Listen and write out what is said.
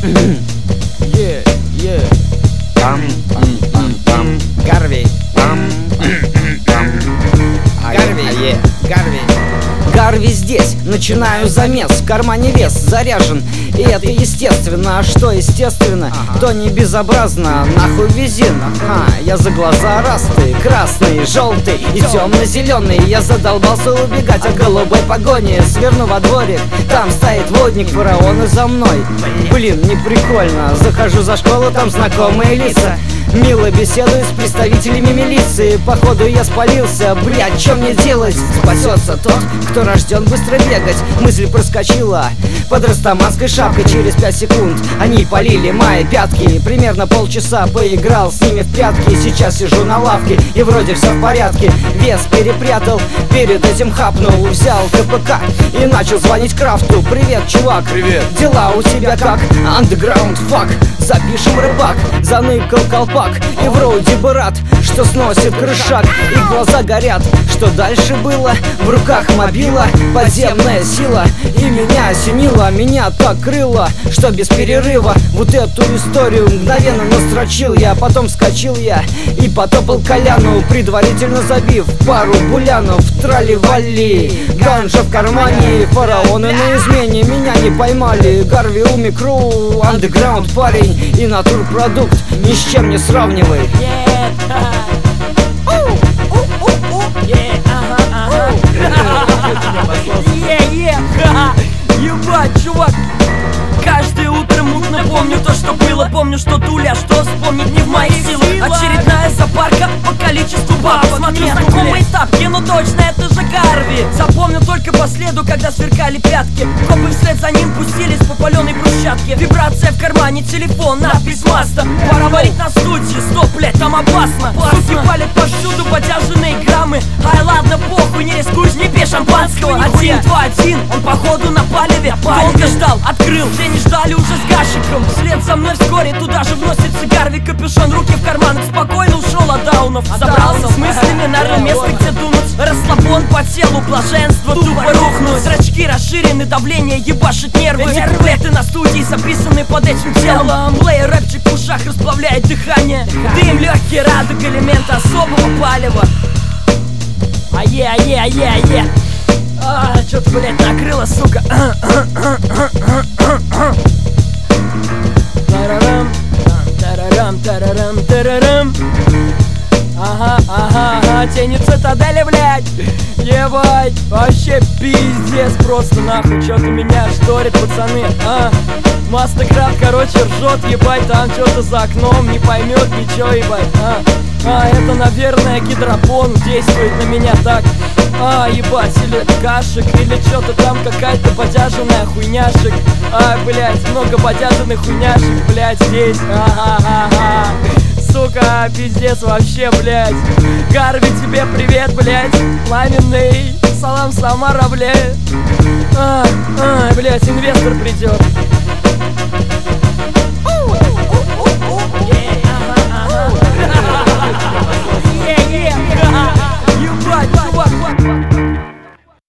Гарви. Гарви здесь, начинаю замес. В кармане вес заряжен, и это естественно. А что естественно, то не безобразно. Нахуй визин, я за глаза расты. Красный, желтый и темно-зеленый. Я задолбался убегать от голубой погони. Сверну во дворик, там стоит водник, фараоны за мной. Блин, не прикольно. Захожу за школу, там знакомые лица. Мило беседую с представителями милиции. Походу я спалился, блядь, что мне делать? Спасется тот, кто рожден быстро бегать. Мысль проскочила под растаманской шапкой. Через 5 секунд они полили мои пятки. Примерно полчаса поиграл с ними в прятки. Сейчас сижу на лавке и вроде все в порядке. Вес перепрятал, перед этим хапнул. Взял КПК и начал звонить Крафту. Привет, чувак, привет. Дела у тебя как? Underground, fuck. Запишем рыбак, заныкал колпак. И вроде бы рад, что сносит крышак. И глаза горят, что дальше было. В руках мобила, подземная сила. И меня осенило, меня так крыло, что без перерыва вот эту историю мгновенно настрочил я. Потом вскочил я и потопал Коляну, предварительно забив пару булянов. Трали-вали, ганжа в кармане, фараоны на измене. Меня не поймали, Гарви у микро. Андеграунд парень и натурпродукт, ни с чем не сравнивай. Ебать, чувак, каждое утро мутно помню то, что было. Помню, что туля, что вспомнить не в моих силах. Очередная запарка по количеству баб. Смотрю знакомые тапки, ну точно это же Гарви. Запомнил только по следу, когда сверкали пятки. Копы вслед за ним пустились по паленой брусчатке. Вибрация в кармане, телефон, надпись маста. Пора валить на студии, стоп, блять, там опасно. Суки палят повсюду подержанные граммы. Ай, ладно, похуй, не рискуй, не пей шампанского. 1, 2, 1, он походу на палеве. Долго ждал, открыл, все не ждали уже с гашиком. Вслед за мной вскоре туда же вносится Гарви. Капюшон, руки в карманах, спокойно ушел от даунов. Забрался с мыслями на место, где думать. Расслабон по телу, блаженство, тупо рухнуть. Зрачки расширены, давление ебашит нервы. Куплеты на студии записаны под этим телом. Плеер, рэпчик в ушах расплавляет дыхание. Дым легкий, радуга, элемент особого палева. Ае. Чё-то, блять, накрыло, сука. Тарарам. Ага, тени цитадели, блядь. Ебать, вообще пиздец, просто нахуй. Чё-то меня шторит, пацаны. Мастер-крафт, короче, ржет, ебать. Там что-то за окном, не поймет ничего, ебать. Это, наверное, гидропон действует на меня так. Ебать, или кашек, или что-то там какая-то подяженная хуйняшек. Блять, много подяженных хуйняшек, блять, здесь. Сука, пиздец вообще, блять. Гарви, тебе привет, блять. Пламенный, салам Самара, блять. Блять, инвестор придет.